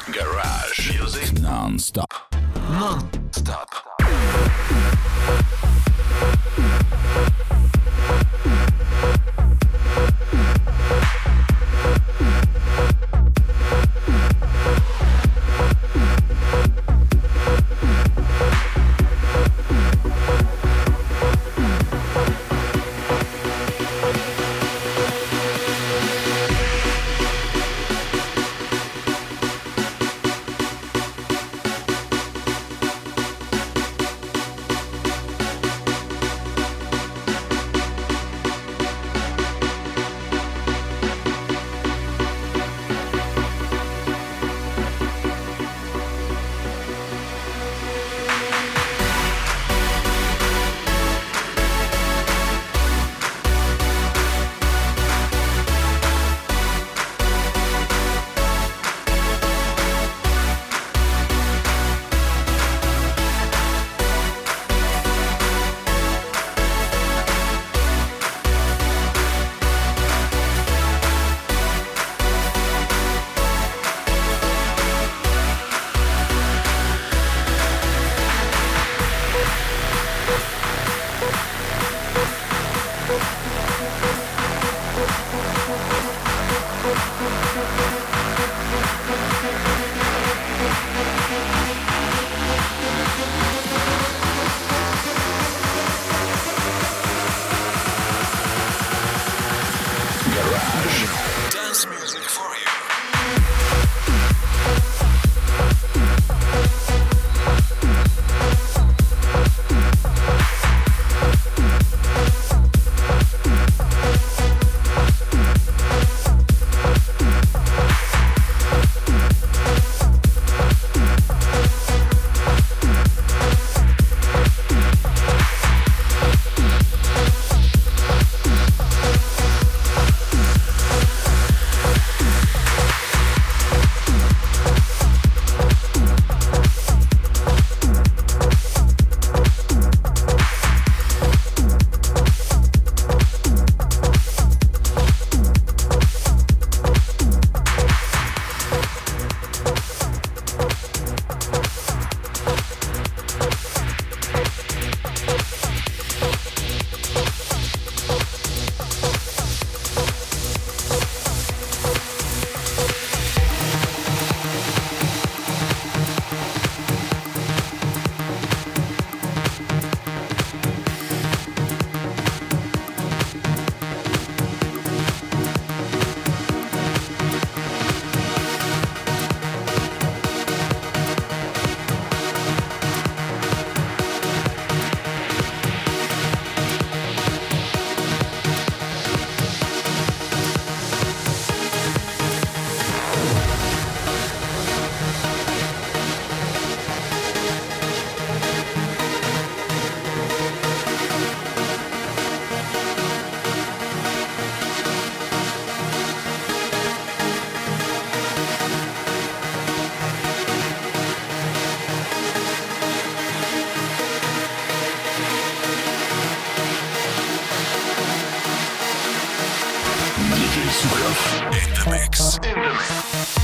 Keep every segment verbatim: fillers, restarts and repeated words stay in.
Garage music non-stop. Non-stop. In the mix. In the mix.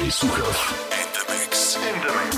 диджей Сухов. In the mix. In the mix.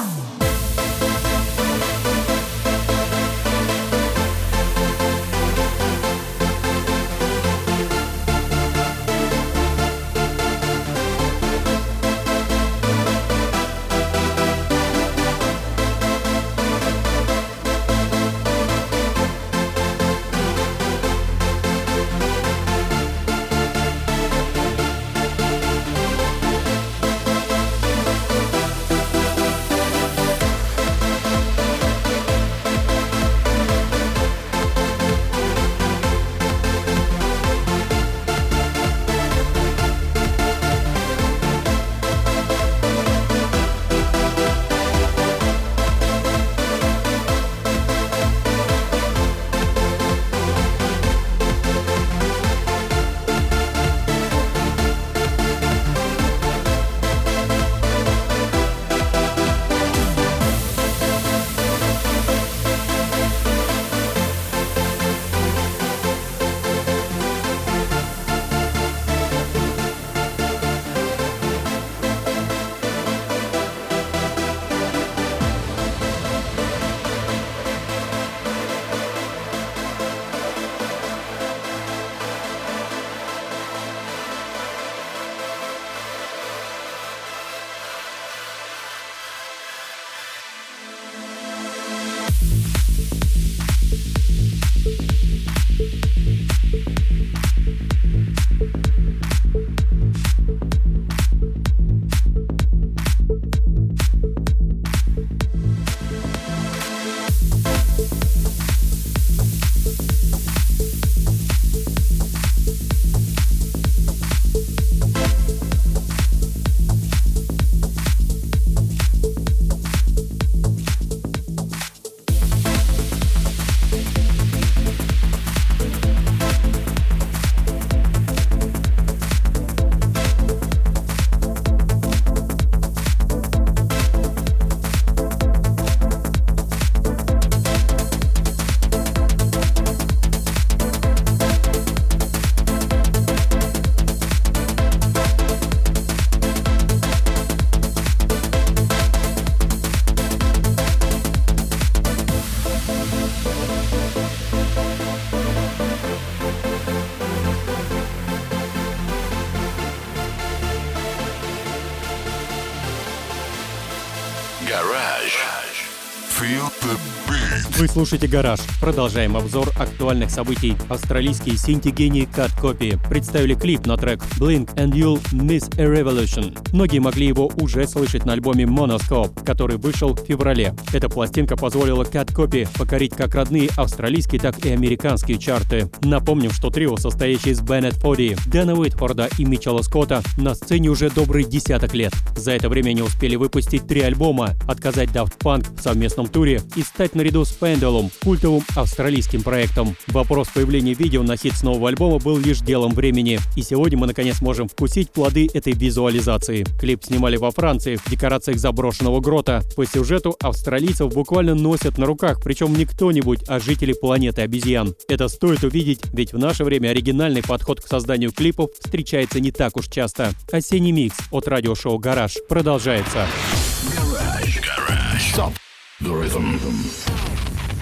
Вы слушаете «Гараж». Продолжаем обзор актуальных событий. Австралийские синти-гении Cut Copy представили клип на трек Blink and You'll Miss a Revolution. Многие могли его уже слышать на альбоме Monoscope, который вышел в феврале. Эта пластинка позволила Cut Copy покорить как родные австралийские, так и американские чарты. Напомним, что трио, состоящее из Беннет Фодди, Дэна Уитфорда и Митчелла Скотта, на сцене уже добрый десяток лет. За это время они успели выпустить три альбома, отказать Daft Punk в совместном туре и стать наряду с Pendulum культовым австралийским проектом. Вопрос появления видео на хит с нового альбома был лишь делом времени, и сегодня мы наконец можем вкусить плоды этой визуализации. Клип снимали во Франции, в декорациях заброшенного грота. По сюжету австралийцев буквально носят на руках, причем не кто-нибудь, а жители планеты обезьян. Это стоит увидеть, ведь в наше время оригинальный подход к созданию клипов встречается не так уж часто. Осенний микс от радиошоу «Гараж» продолжается. Garage. Garage. Stop the rhythm.